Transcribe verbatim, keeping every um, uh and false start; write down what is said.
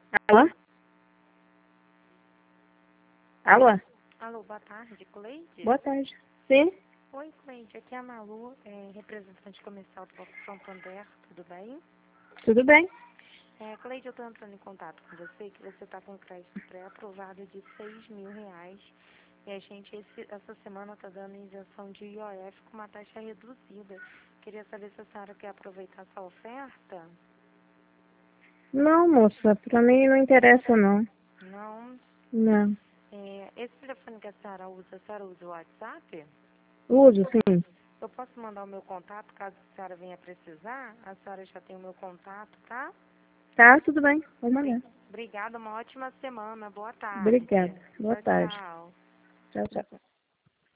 Alô? Alô? Alô, boa tarde, Cleide? Boa tarde. Sim? Oi, Cleide, aqui é a Malu, é, representante comercial do Banco Santander, tudo bem? Tudo bem? É, Cleide, eu estou entrando em contato com você, que você está com crédito pré-aprovado de seis mil reais. E a gente, esse, essa semana, está dando isenção de I O F com uma taxa reduzida. Queria saber se a senhora quer aproveitar essa oferta? Não, moça, pra mim não interessa não. Não. Não. É, esse telefone que a senhora usa, a senhora usa o WhatsApp? Uso, sim. Eu posso mandar o meu contato, caso a senhora venha precisar? A senhora já tem o meu contato, tá? Tá, tudo bem. Vou mandar. Obrigada, uma ótima semana. Boa tarde. Obrigada. Boa Tchau, tarde. tchau. Tchau, tchau.